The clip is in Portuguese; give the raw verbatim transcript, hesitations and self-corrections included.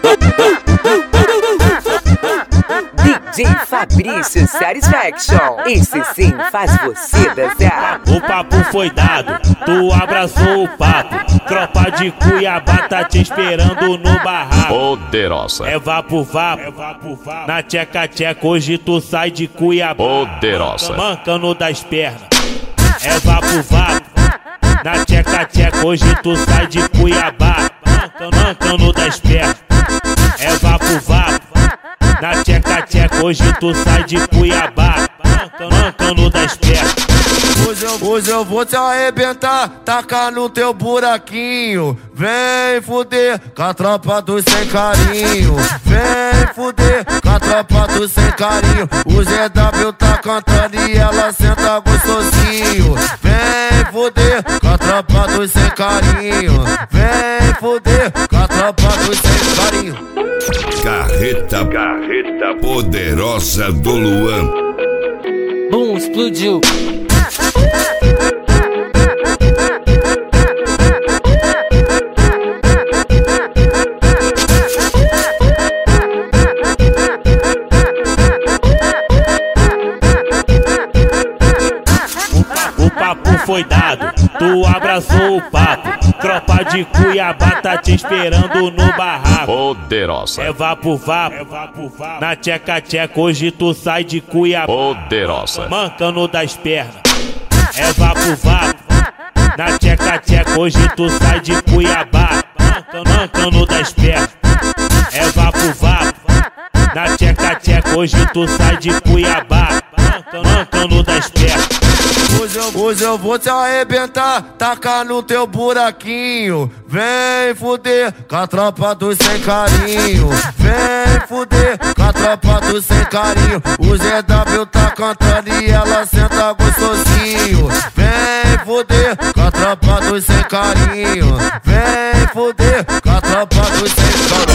D J Fabrício Satisfaction, esse sim faz você dançar. O papo foi dado, tu abraçou o papo. Tropa de Cuiabá tá te esperando no barraco. Poderosa. É vapo vapo, na tcheca tcheca hoje tu sai de Cuiabá. Poderosa. Mancando das pernas. É vapo vapo, na tcheca tcheca hoje tu sai de Cuiabá. Mancando das pernas. É vapo vapo, na tcheca tcheca hoje tu sai de Cuiabá. Mancando das pernas. Hoje eu, hoje eu vou te arrebentar, tacar no teu buraquinho. Vem fuder com a tropa dos sem carinho. Vem fuder com a tropa dos sem carinho. O G W tá cantando e ela senta gostosinho. Vem fuder com a tropa dos sem carinho. Vem fuder com a tropa dos sem carinho. Carreta, carreta poderosa do Luan. Bum, explodiu. O papo foi dado, tu abraçou o papo. Tropa de Cuiabá tá te esperando no barraco. Poderosa. É vapo vapo, na tcheca tcheca hoje tu sai de Cuiabá. Poderosa. Mancando das pernas. É vapo vapo, na tcheca tcheca hoje tu sai de Cuiabá. Mancando das pernas. É vapo vapo, na tcheca tcheca hoje tu sai de Cuiabá. Mancando das pernas. Hoje eu, hoje eu vou te arrebentar, tacar no teu buraquinho. Vem fuder com a tropa dos sem carinho. Vem fuder com a tropa dos sem carinho. O G W tá cantando e ela senta gostosinho. Vem fuder com a tropa dos sem carinho. Vem fuder com a tropa dos sem carinho.